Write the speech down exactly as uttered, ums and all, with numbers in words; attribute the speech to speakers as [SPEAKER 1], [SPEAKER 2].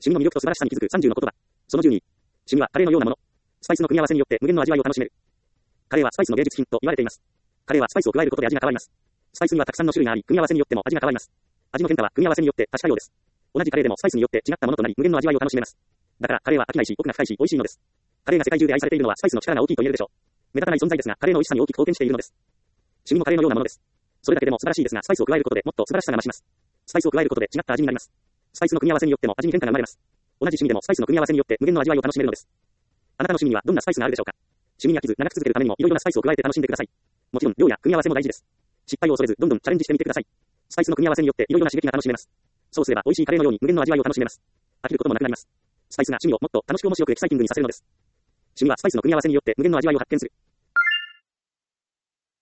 [SPEAKER 1] 味の魅力と素晴らしさに気づくさんじゅうの言葉。そのじゅうに。趣味はカレーのようなもの。スパイスの組み合わせによって無限の味わいを楽しめる。カレーはスパイスの芸術品と言われています。カレーはスパイスを加えることで味が変わります。スパイスにはたくさんの種類があり、組み合わせによっても味が変わります。味の変化は組み合わせによって多種多様です。同じカレーでもスパイスによって違ったものとなり、無限の味わいを楽しめます。だからカレーは飽きないし、奥が深いし、美味しいのです。カレーが世界中で愛されているのはスパイスの力が大きいと言えるでしょう。目立たない存在ですが、カレーの美味しさに大きく貢献しているのです。趣味もカレーのようなものです。それだけでも素晴らしいですが、スパイスを加えることでもっと素晴らしさが増します。スパイスを加えることで違った味になります。スパイスの組み合わせによっても味に変化が生まれます。同じ趣味でもスパイスの組み合わせによって無限の味わいを楽しめるのです。あなたの趣味にはどんなスパイスがあるでしょうか。趣味に飽きず長く続けるためにもいろいろなスパイスを加えて楽しんでください。もちろん量や組み合わせも大事です。失敗を恐れずどんどんチャレンジしてみてください。スパイスの組み合わせによっていろいろな刺激が楽しめます。そうすれば美味しいカレーのように無限の味わいを楽しめます。飽きることもなくなります。スパイスが趣味をもっと楽しく面白くエキサイティングにさせるのです。趣味はスパイスの組み合わせによって無限の味わいを発見する。